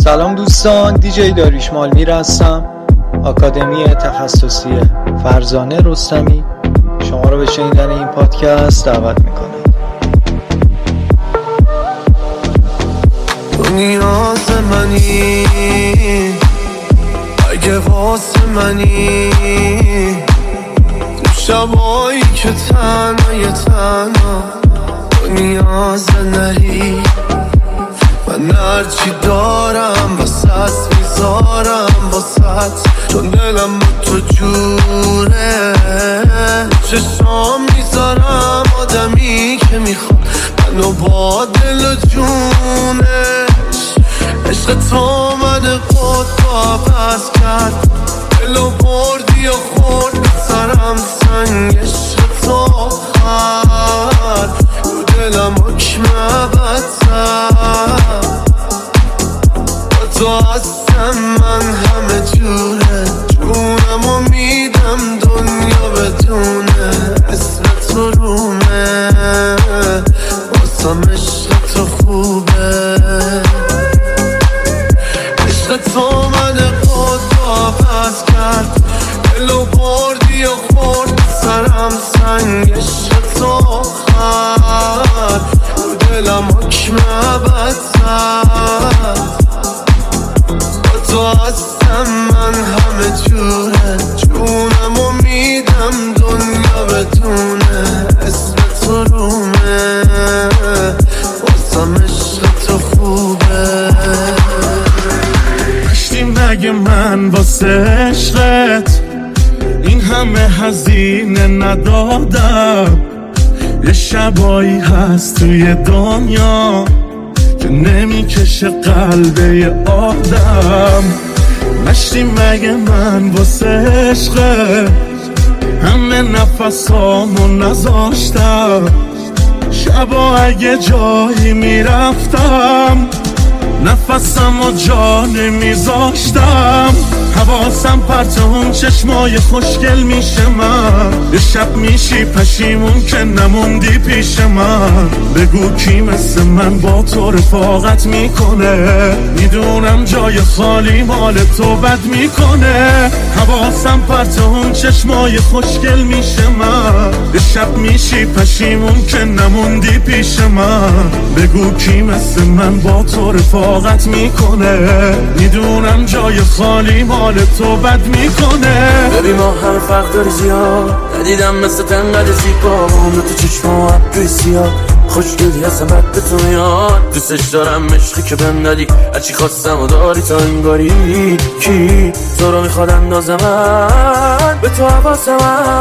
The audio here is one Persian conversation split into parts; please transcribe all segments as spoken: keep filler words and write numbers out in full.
سلام دوستان، دیجی داریوش مالمیر هستم، آکادمی تخصصی فرزانه رستمی. شما رو به شنیدن این پادکست دعوت میکنم. تو نیاز منی، اگه واسه منی، تو شبایی که تنهای تنها تو نیاز نری. من هرچی دارم واسه میذارم واسه، چون دلم با تو جوره. چشام میذارم آدمی که میخواد منو با دل و جونش. عشق تو من خود با پس کرد، دلو بردی و خورد به سرم سنگ. عشق تو خرد رو دلم حکم بدتر. با تو هستم من همه جوره، جونمو میدم دنیا بدونه. اسم تو رومه واسم، عشق تو خوبه. عشق تو من خود با پس کرد، دلو بردی و خورد سرم سنگ. عشق تو خرد رو دلم حکم بدتر. با تو هستم من همه جوره، جونمو میدم دنیا بدونه. اسم تو رومه واسم، عشق تو خوبه. داشتی مگه من واسه عشقت این همه هزینه ندادم؟ یه شبایی هست توی دنیا که نمیکشه قلب یه آدم. نشتی مگه من واسه عشقت همه نفسامو نذاشتم؟ شبا اگه جایی میرفتم نفسم و جا نمیذاشتم. حواسم پرت اون چشمای خوشگل میشه من. یه شب میشی پشیمون که نموندی پیش من. بگو کی مثل من با تو رفاقت میکنه؟ میدونم جای خالی مال تو بد میکنه. حواسم پرت اون چشمای خوشگل میشه من. یه شب میشی پشیمون که نموندی پیش من. بگو کی مثل من با تو رفاقت میکنه؟ میدونم جای خالی مال تو بد میکنه. ببین ما هم فرق داری زیاد، ندیدم مثل تنقدر زیبا. عمر تو چشم و عبدوی سیاه، خوشگلی هستم بد به تو میاد. دوستش دارم عشقی که بهم دادی، هرچی خواستم و داری تا انگاری. کی تو رو میخواد اندازه من به تو حواسم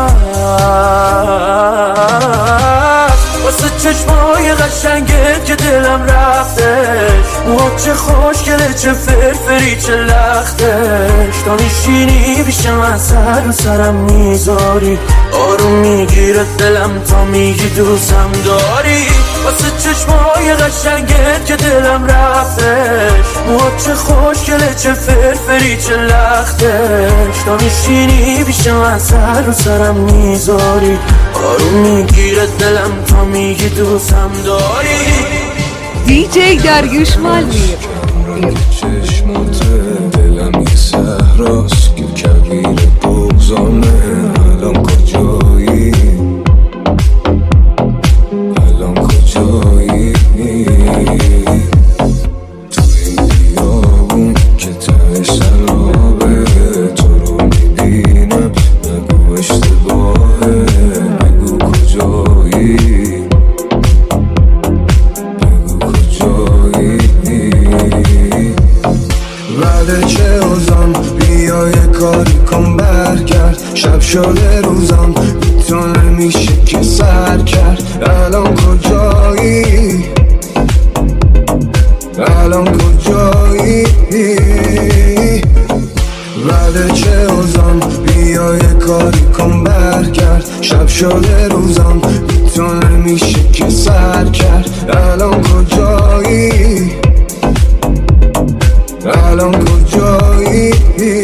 هست. واسه چشمای قشنگت که دلم رفتش، موها چه خوشگله چه فرفری چه لختش. تا میشینی پیش من سر و سرم میذاری، آروم میگیره دلم تا میگی دوستم داری. واسه چشمای قشنگت که دلم رفتش، موها چه خوشگله چه فرفری چه لختش. تا میشینی پیش من سر و سرم میذاری، آروم میگیره دلم تا میگی دوستم داری. دیجی داریوش مالمیر. چشمات دلم یه صحراست که کویر بغضانه. الان کجایی؟ الان کجایی؟ تو این بیابون که تهش سرابه، تو رو میبینم نگو اشتباهه. بگو کجایی؟ بگو کجایی؟ ولی چه اوزان بیا یه کاری کن برگرد. شب شده روزم تو نمیشه که سر کرد. الان کجایی؟ الان کجایی؟ ولی چه اوزان بیا یه کاری کن برگرد. شب شده روزم تو نمیشه که سر کرد. الان کجایی؟ الان کجایی؟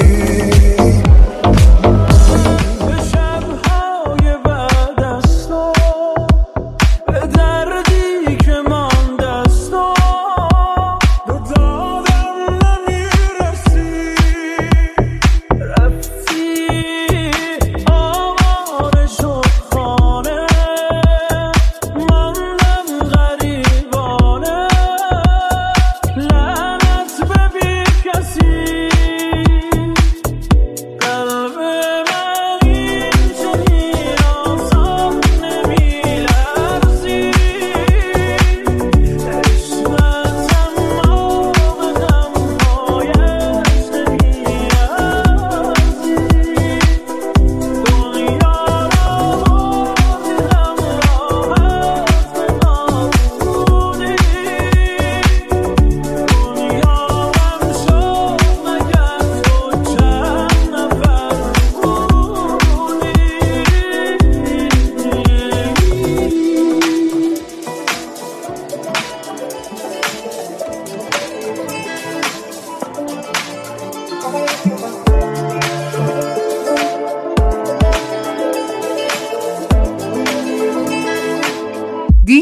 شب‌های بعد از تو به دردی که مانده است، به دادم نمی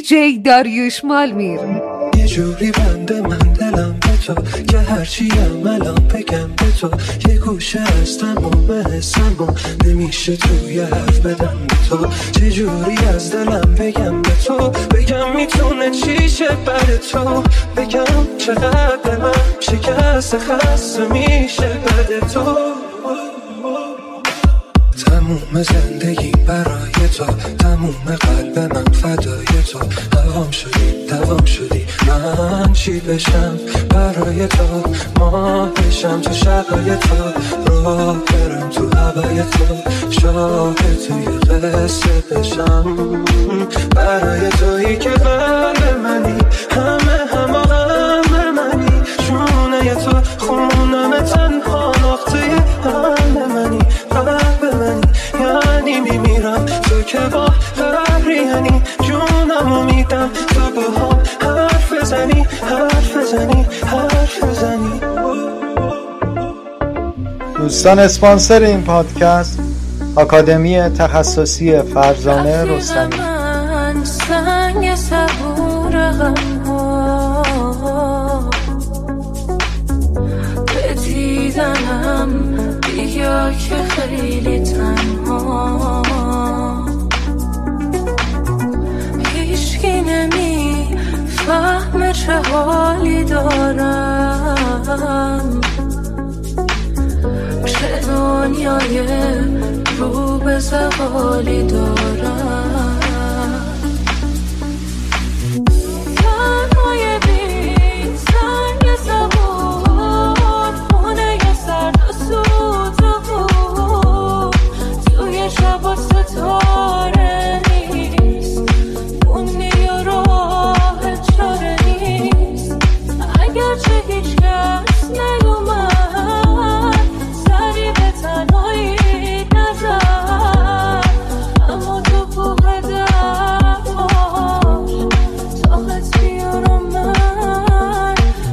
جی داریوش مالمیر. یه جوری بنده من دلم به تو که هرچی عملم بگم به تو، یه گوشه از تمام حسم نمیشه توی حرف بدم به تو. چه جوری از دلم بگم به تو، بگم میتونه چیشه بر تو، بگم چقدر من شکست خسته میشه بد تو. تموم زندگی برای تو، تموم قلب من فدای تو. هوام شدی دوام شدی، من چی بشم برای تو، ماه بشم تو شبای تو، راه برم تو هوای تو، شاه توی قصه بشم برای تویی که قلب منی، همه همه همه منی، شونه تو خونم تنها نقطه حل منی، قلب منی یعنی میمیرم تو که با قهریانی، جونمو میدم تو با هم حرف بزنی حرف بزنی حرف بزنی. دوستان اسپانسر این پادکست آکادمی تخصصی فرزانه رستمی. سنگ صبور غم ها به دیدنم بیا که خیلی تنها، هیچکی نمی فهم چه حالی دارم، چه دنیای رو به زوالی دارم. تنهای بین سنگ سوار، خونه سرد و سوت بود، توی شب ستاره نیست، دنی و راه چاره نیست، اگرچه هیچ کس نیومد سری به تنهایی نزد، اما تو کوه دماش تاقت بیارم من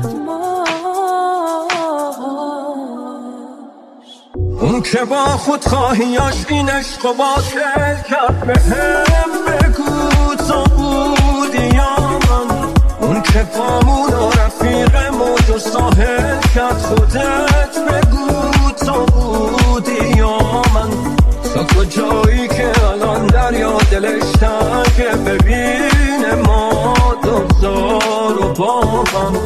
ماش. اون که با خود خواهیاش این عشق و باطل کرد بهم بگو تو بودی یا من، اون که پامون و رفیق موج و ساحل کرد خودت بگو تو بودی یا من. تا کجایی که الان دریا دلش تنگه ببینه ما دوزار و با من.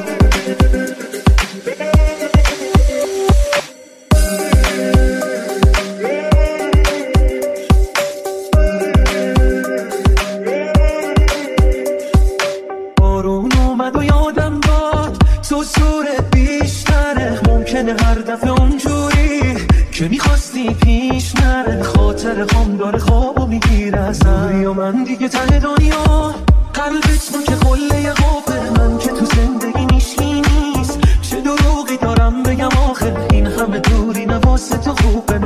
بارون اومد و یادم داد تو صورت بیشتره، ممکنه هر دفعه اونجوری که میخواستی پیش نره، خاطر خام داره خوابو میگیره از دوری و من دیگه ته دنیا، قلبت ما که قله قابه، من که تو زندگی میشی نیست، چه دروغی دارم بگم آخه این همه دوری نواسه تو خوبه.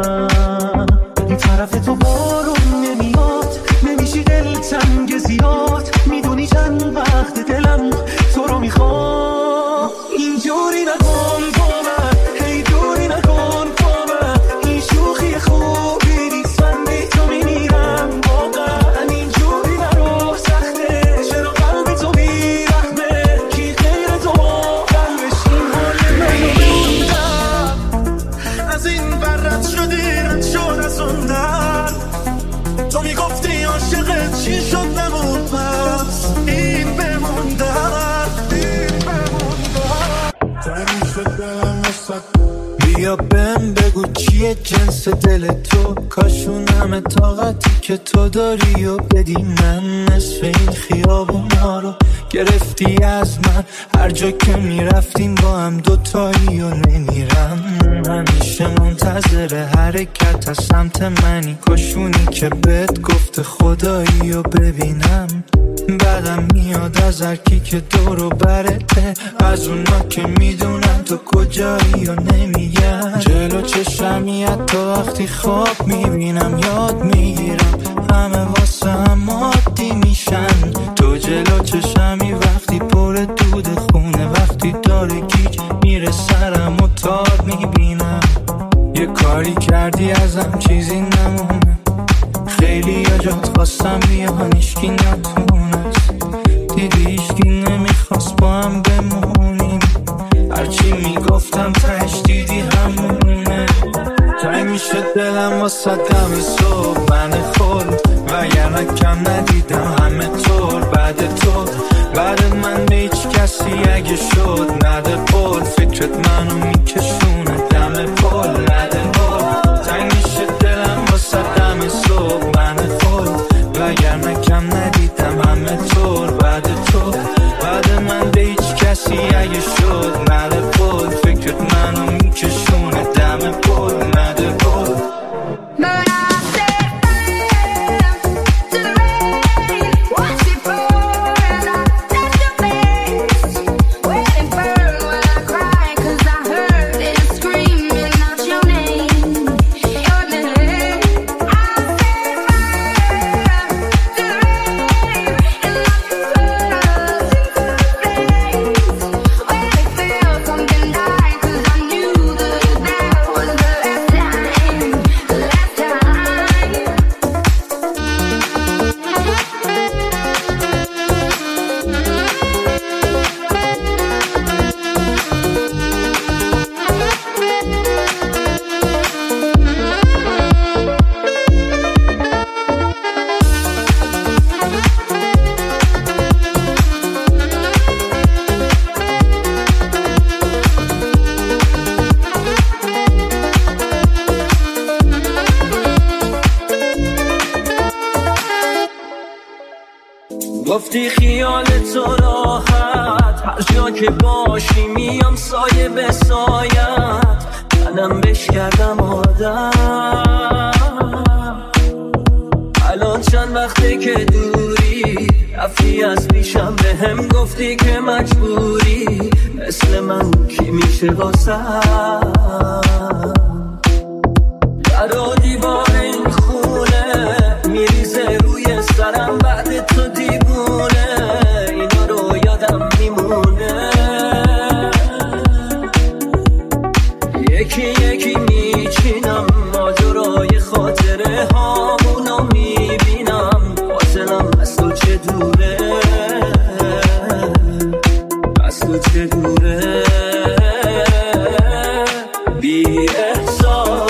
من این طرف تو بارون نمیاد، نمیشی دلتنگ زیاد، میدونی چند وقت دلم تو رو میخواد، اینجوری نکن با من، هی دوری نکن با من، این شوخی خوبی نیست، من بی تو میمیرم واقعا، اینجوری نرو سخته، چرا قلب تو بیرحمه، کی غیر تو قلبش این حال منو بموندم، از این برد شدی رد شد از اون در، تو میگفتی عاشقت چی شد نمون پس این بموندن این بموندن. تنی شد دلم وسط، بیا بهم بگو چیه جنس دل تو، کاشون همه طاقتی که تو داری و بدی من، نصف این خیابونا رو گرفتی از من، هر جا که میرفتیم با هم دوتایی و نمیرم، همیشه منتظر حرکت از سمت منی، کاشونی که بهت گفت خدایی و ببینم، بعدم میاد از هرکی که دور و برته، از اونا که میدونن تو کجایی و نمیگن، جلو چشمی حتی وقتی خواب میبینم یاد میگیرم، همه واسه هم عادی میشن، تو جلو چشمی وقتی پر دود خونه، وقتی داره گیج میره سرم و تار میبینم، یه کاری کردی ازم چیزی نمونه، خیلی یا جات خواستم بیان هیچکی نتونه، واسه دم صبح من خود وگرنه کم ندیدم همه طور بعد تو بعد من به هیچ کسی اگه شد نده قول فکرت منو میکشونه دم پل نده قول تنگ میشه دلم واسه دم صبح من خود وگرنه کم ندیدم همه طور بعد تو بعد من به هیچ کسی اگه شد نده قول فکرت منو میکشونه دم پل نده قول گفتی خیال تو راحت هر جا که باشی میام سایه به سایت منم بش کردم آدم الان چند وقته که دوری رفتی از پیشم به هم گفتی که مجبوری مثل من کی میشه واسم در و دیوار این خونه میریزه روی سرم بعد تو دیوونه اینا رو یادم میمونه یکی یکی میچینم ماجرای خاطره هامونو میبینم فاصلم از تو چه دوره از تو چه دوره بی احساس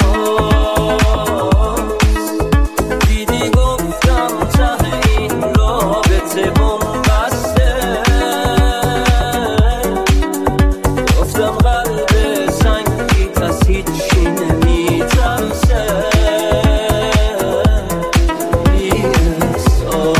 دیدی گفتم ته این رابطه بومبسته گفتم قلب سنگیت از هیچی نمیترسه بی احساس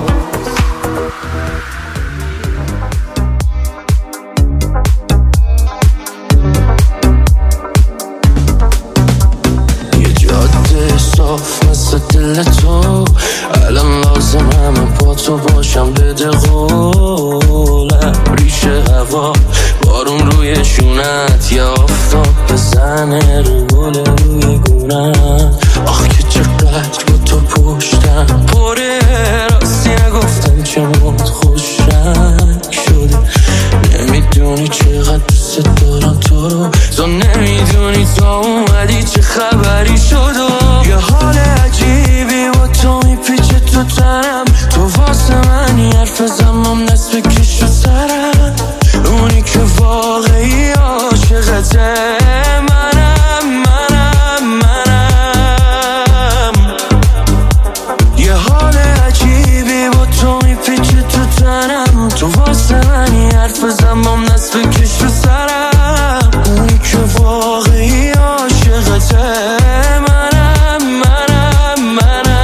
یه جاده صاف مثل دل تو الان لازم همه با تو باشم بده قولم ریشه هوا بارون روی شونت یا آفتاب بزنه رو گل روی گونت آخ که چقدر با تو پشتم پره راستی نگفتم چه موت خوش رنگ شده نمیدونی چقدر دوست دارم تو رو تو نمیدونی تو اومدی چه خبری شد و یه حال عجیبی با تو میپیچه تو تنم تو واسه منی حرف زمام دست بکش رو سرم اونی که واقعی عاشقته منم منم منم یه حال عجیبی با تو میپیچه تو تنم تو واسه منی حرف زمام دست بکش رو سرم اونی که واقعی عاشقته منم منم منم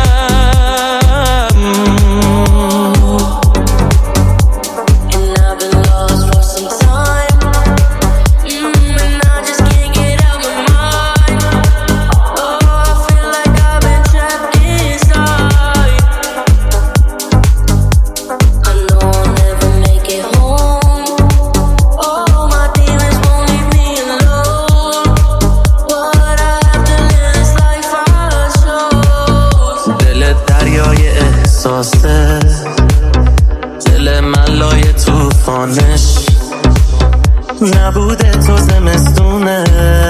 And I've been lost for some time. Mm, and I just can't get out my mind. Oh, I feel like I've been trapped inside. I know I'll never make it home. Oh, my demons won't leave me alone. But I have to live this life I chose. دل دریای احساسه دل من لای توفانش نبوده تو زمستونه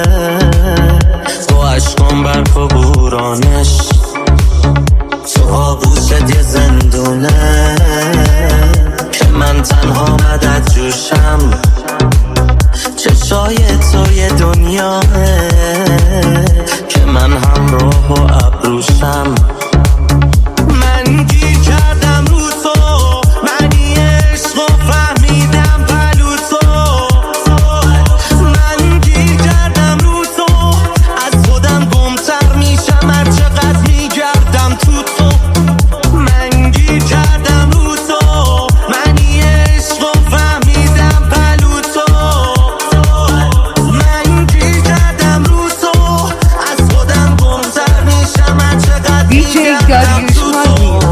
با عشقان برف و بورانش تو آغوشت یه زندونه که من تنها مدد جوشم چشای تو یه دنیاه که من همراه و ابروشم. من گیر کردم رو تو، معنی عشق و فهمیدم پلو تو. من گیر کردم رو تو، از خودم گمتر میشم هر چقدر میگردم تو تو. من گیر کردم رو تو، معنی عشق و فهمیدم پلو تو. من گیر کردم رو تو، از خودم گمتر میشم هر چقدر میگردم تو تو.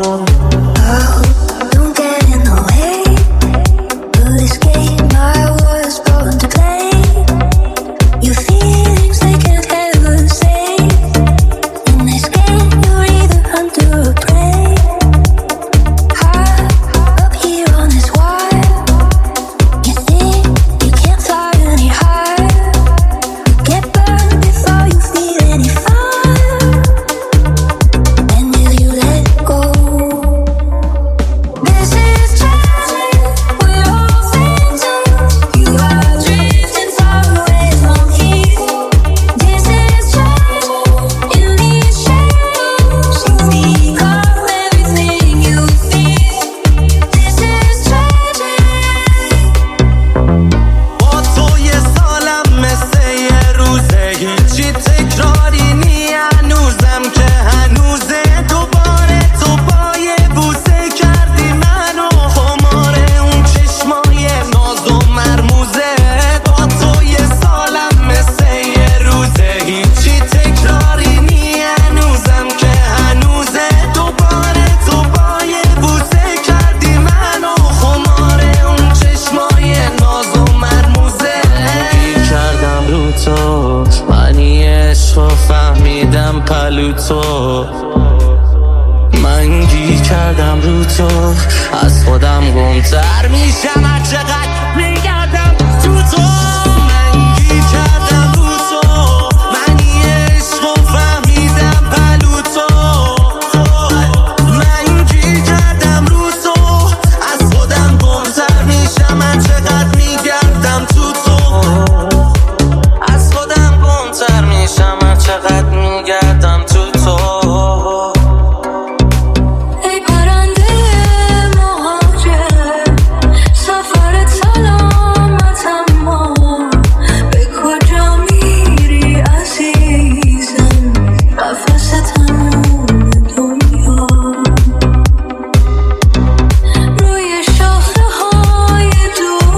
من گیر کردم رو تو، از خودم گمتر میشم هر چقدر میگردم تو تو. من گیر کردم رو تو، معنی عشق و فهمیدم پلو تو. من گیر کردم رو تو، از خودم گمتر میشم هر چقدر میگردم تو تو. از خودم گمتر میشم هر چقدر میگردم تو تو. روی شاخه های دور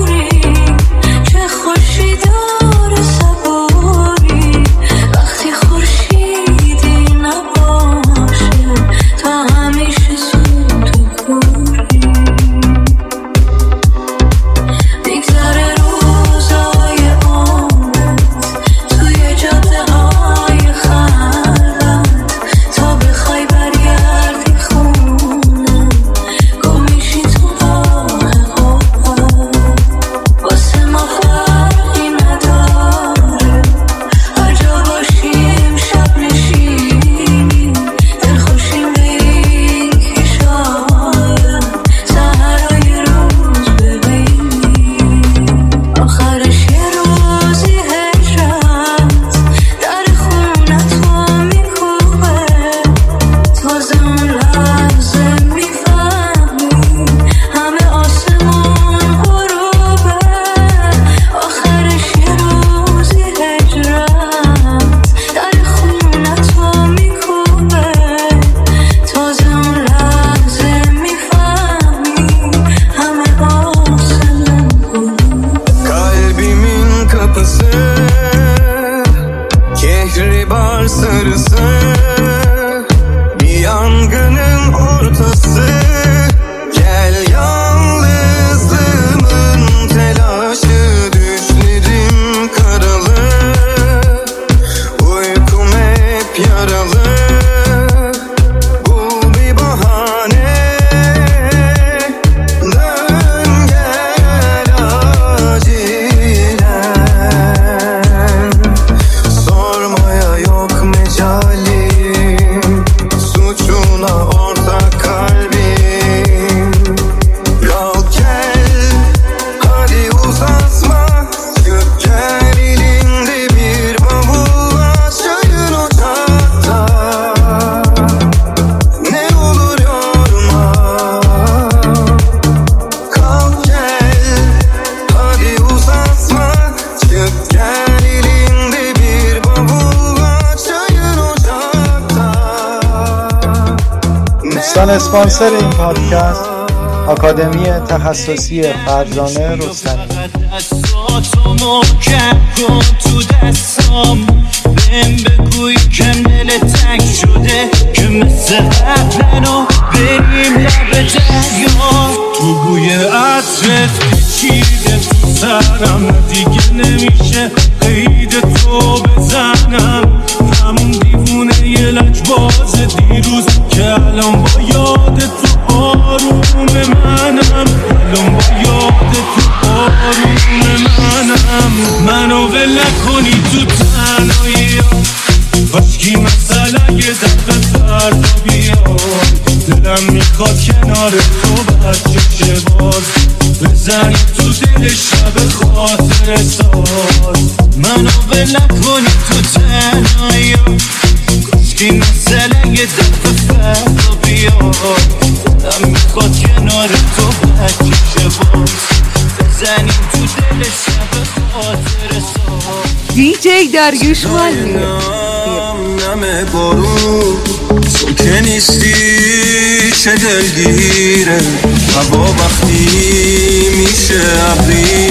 دوستان اسپانسر این پادکست آکادمی تخصصی فرزانه رستمی. دستاتو محکم کن تو دستام، بهم بگوی که دل تنگ شده که مثل قبلنو بریم لب دریا. تو بوی عطرت پیچیده تو سرم، دیگه نمیشه قید تو بزنم. همون دیوونه یه لجباز دیروز که الان با یاد تو آروم منم، الان با یاد تو آروم منم. منو ول نکنی تو تنهایی ها، باشکی مثلا یه دفعه فردا بیاد. دلم میخواد کنار تو بچه باز بزنی تو دل شب خاطر ساز. منو ول نکنی تو تنهایی ها، باشکی مثلا یه دفعه فردا بیاد. دلم میخواد کنار تو بچه باز بزنی تو دل شب خاطر ساز. دی جی داریوش مالمیر. نم بارون تو که نیستی چه دلگیره، هوا وقتی میشه ابری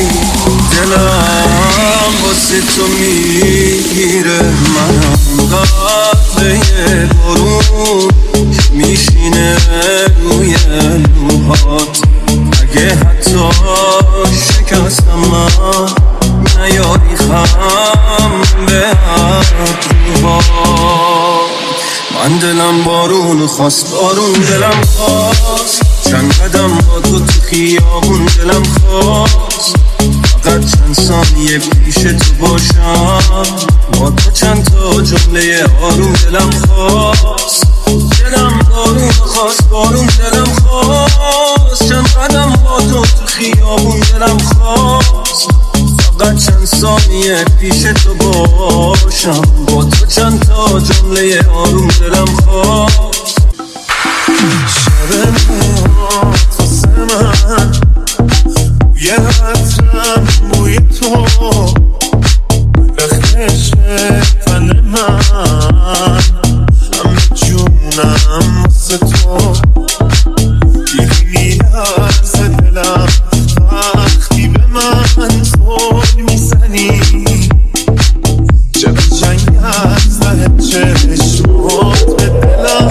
دلم واسه تو میگیره. منم قطره بارون میشینه روی لوحات، اگه حتی شکستم من نیاری خم به ابروهات. من دلم بارون خواست، بارون دلم خواست، چند قدم با تو تو خیابون دلم خواست. فقط چند ثانیه پیش تو باشم، با تو چند تا جمله آروم دلم خواست. دلم بارون خواست، بارون دلم خواست، چند قدم با تو تو خیابون دلم خواست. فقط چند ثانیه پیش تو باشم، با تو چند تا جمله آروم دلم خواست. شب موهات واسه من یه عطرم بوی تو، رختش تن من همه جونم واسه تو. دیگه میلرزه دلم وقتی به من زل میزنی، چرا جنگ از ده چشمات به دلم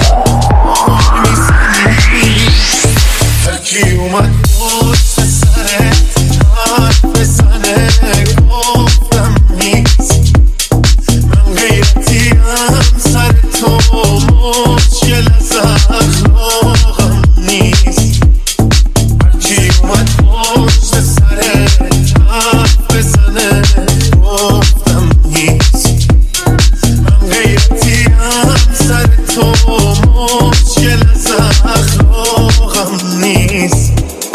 میزنی. هرکی اومد پشت سرت حرف بزنه گفتم نیست، من غیرتیم سر تو مشکل از اخلاقم نیست. هرکی اومد پشت سرت حرف بزنه گفتم نیست، من غیرتیم سر تو مشکل از اخلاقم نیست.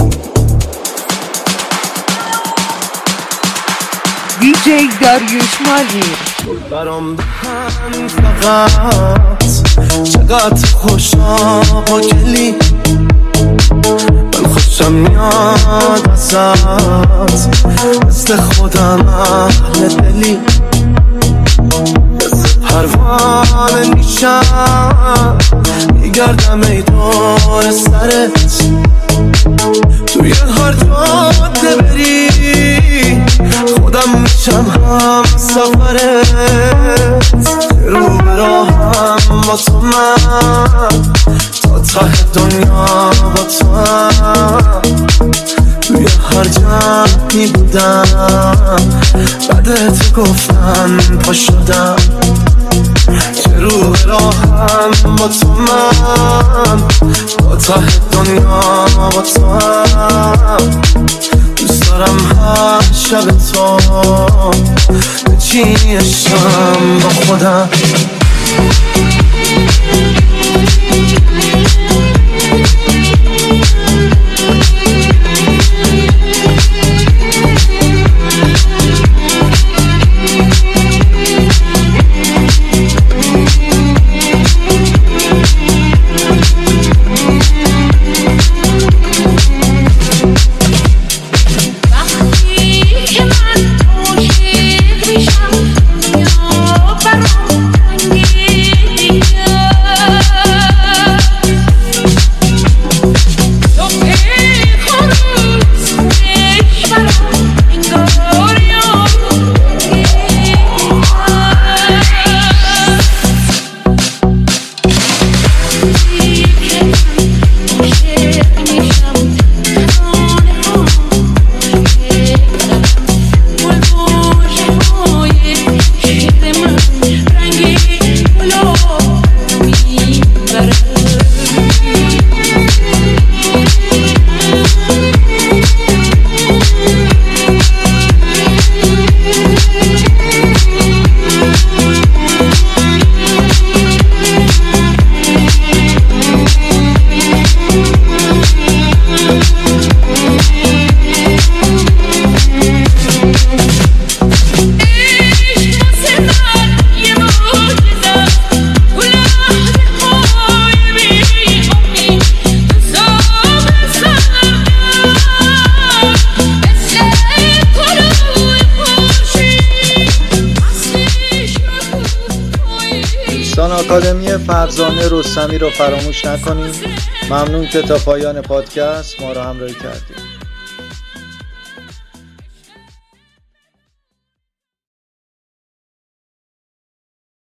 دی جی داریوش مالمیر. برام بخند فقط چقدر خوشا با گلی، من خوشم میاد ازت مثل خودم اهل دلی. مثل پروانه میشم میگردم ای دور سرت، توی هر جاده بری خودم میشم هم سفرت. رو به راهم با تو من تا ته دنیا با تو هم، توی هر جمعی بودم بعدت گفتن پا شدم. چه رو به راهم با تو من تا ته دنیا با تو هم، دوست دارم هر شب تو بچینشم با خودم. آکادمی فرزانه رستمی رو فراموش نکنید. ممنون که تا پایان پادکست ما رو همراهی کردید.